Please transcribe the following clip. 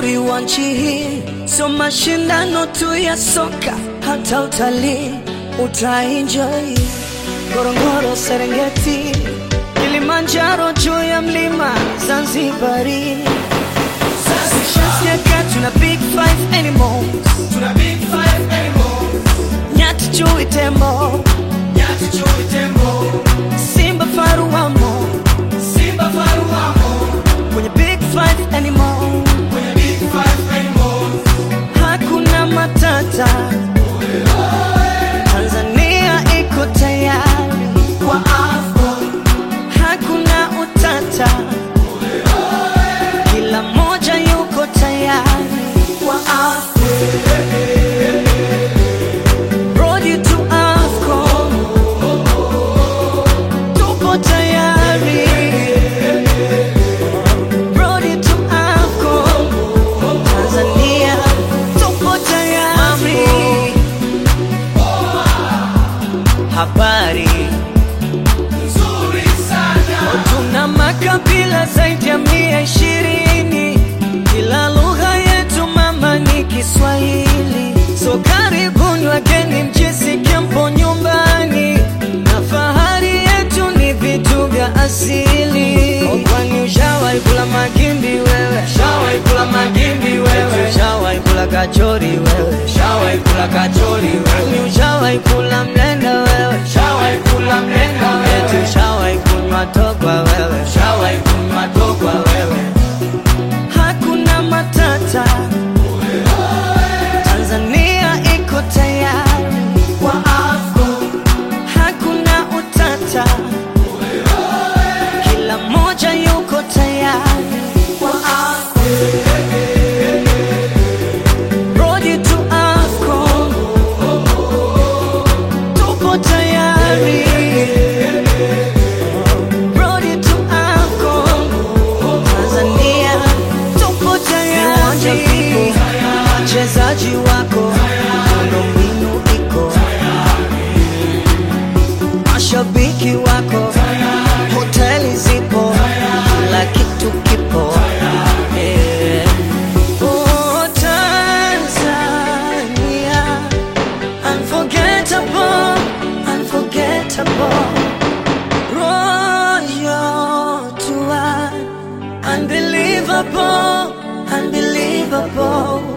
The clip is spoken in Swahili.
uzuri wa nchi hii sio mashindano tu ya soka, hata utalii utaenjoy. Ngorongoro, Serengeti, Kilimanjaro, juu ya mlima Zanzibari. Tuna big five animals, nyati, chui, tembo, simba, faru wamo, kwenye big five animals, hakuna matata. Tanzania iko tayari kwa AFCON, hakuna utata, kila moja yuko tayari kwa AFCON. Road you to AFCON, tupo tayari. Road you to AFCON, Tanzania tupo tayari. Habari nzuri sana, tuna makabila zaidi ya 120, kila lugha yetu mama ni Kiswahili. So karibuni wageni, mjisikie mpo nyumbani, na fahari yetu ni vitu vya asili. Kwani ushawahi kula magimbi wewe? Ushawahi kula magimbi wewe? Ushawahi kula kachori wewe? Ushawahi kula kachori wewe? Ushawahi kula mlenda wewe? Ushawahi kula mlenda wewe? Ushawahi kunywa togwa wewe? Ushawahi kunywa togwa wewe? Hakuna matata, Tanzania iko tayari kwa AFCON, hakuna utata, kila moja yuko tayari kwa AFCON. Road you to AFCON, tupo tayari. Road you to AFCON, Tanzania tupo tayari. Wachezaji wako, miundombinu iko, mashabiki wako, hoteli zipo, kila kitu kipo. Oh, Tanzania, unforgettable, unforgettable. Royal tour, unbelievable, unbelievable.